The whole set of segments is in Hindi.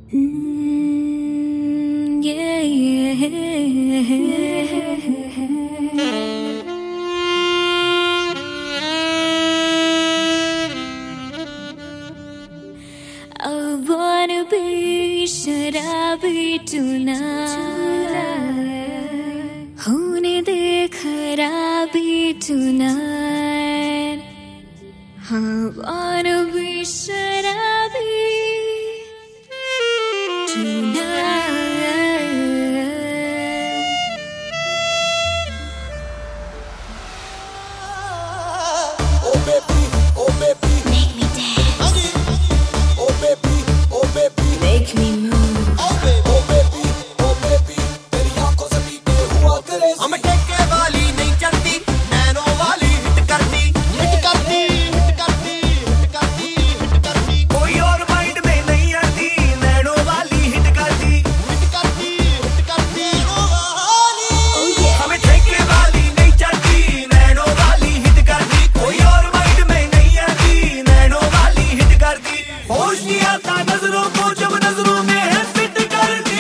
Yeah, yeah. I wanna be शराबी tonight. होने दे खराबी tonight. I wanna be शराबी tonight. Oh baby, Make me dance. oh baby, Make me move. oh baby, तेरी आंखों से पीते हुआ करे हम ठेके वाली नहीं चढ़ती, नैनो वाली हिट करती। कोई और माइंड में नहीं आती, नैनो वाली हिट करती। Oh yeah. हमें ठेके वाली नहीं चढ़ती, नैनो वाली हिट करती। कोई और माइंड में नहीं आती, नैनो वाली हिट करती। होश नहीं आता नजरों को जब नजरों में है फिट करती।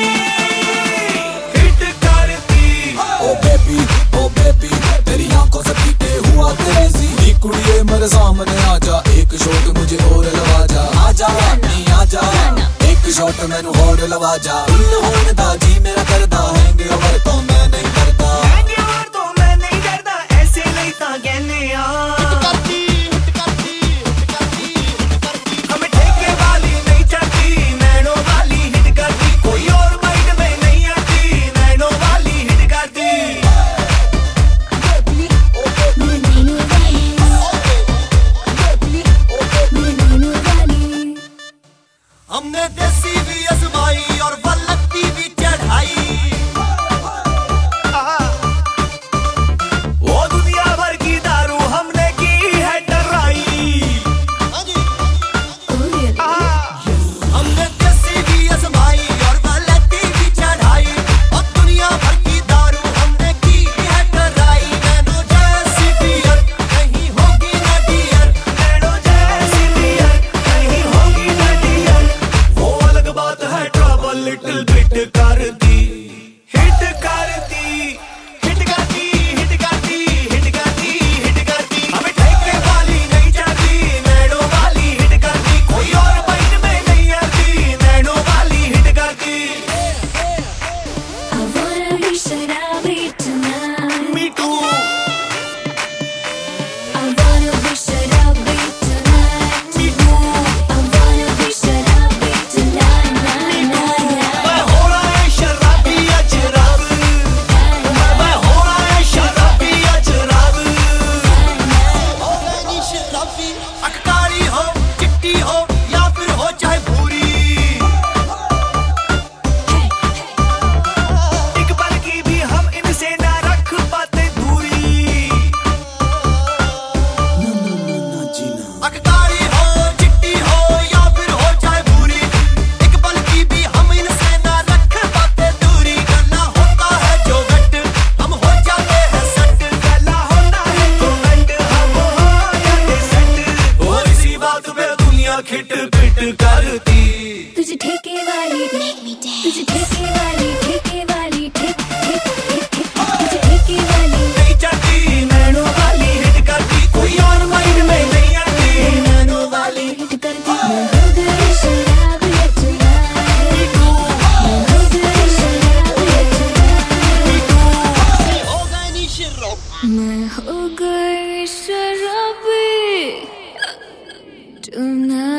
oh baby, तेरी आंखों से पीते हुआ क्रेजी नी कुड़िए मेरे सामने आजा एक शॉट मुझे और लगा जा आजा नहीं आजा एक शॉट मैनू और लगा जा होने दा जी मेरा करदा हैंगे और तो मैं नहीं करता हैंगे और तो मैं नहीं डरदा ऐसे नहीं ता कहने आ हमें ठेके वाली नहीं चढ़ती, नैनो वाली हिट करती। कोई और माइंड में नहीं आती, नैनो वाली हिट करती। हमने देसी भी आजमाई और वल्लती भी चढ़ाई। वो दुनिया भर की दारू हमने की है डराई। हमने देसी भी आजमाई और वल्लती भी चढ़ाई। और दुनिया भर की दारू हमने की है डराई। नैनो जैसी बियर नहीं होगी ना डियर। नैनो जैसी बियर नहीं होगी ना डियर। वो अलग बात है ट्रबल लिटिल बिट करती, हिट करती, हिट करती, हिट करती, हिट करती, हिट करती। हमें ठेके वाली नहीं चढ़ती, नैनो वाली हिट करती। कोई और माइंड में नहीं आती, नैनो वाली हिट करती। I wanna be शराबी tonight. Me too. I wanna be शराबी tonight. Me too. I wanna be शराबी tonight. मैं हो रहा है शराबी अजराब। मैं हो रहा है शराबी अजराब। अकतारी हो, चिट्टी हो या फिर हो चाहे भूरी। एक पल की भी हम इनसे ना रख पाते दूरी। अकतारी हो, चिट्टी हो या फिर हो चाहे भूरी। एक पल की भी हम इनसे ना रख पाते दूरी। गला होता है जो गट हम हो जाते हैं सट। गला होता है जो गट हम हो जाते सट। और इसी बात पे दुनिया खिट पिट करती। तुझे ठेके वाली make me dance. तुझे ठेके वाली तुझे ठेके वाली नहीं चढ़ती, नैनो वाली हिट करती। कोई और माइंड में नहीं आती, नैनो वाली हिट करती। मैं हो गई शराबी tonight. Me too. मैं हो गई शराबी tonight. हो गए नी शराब। मैं हो गई शराबी tonight.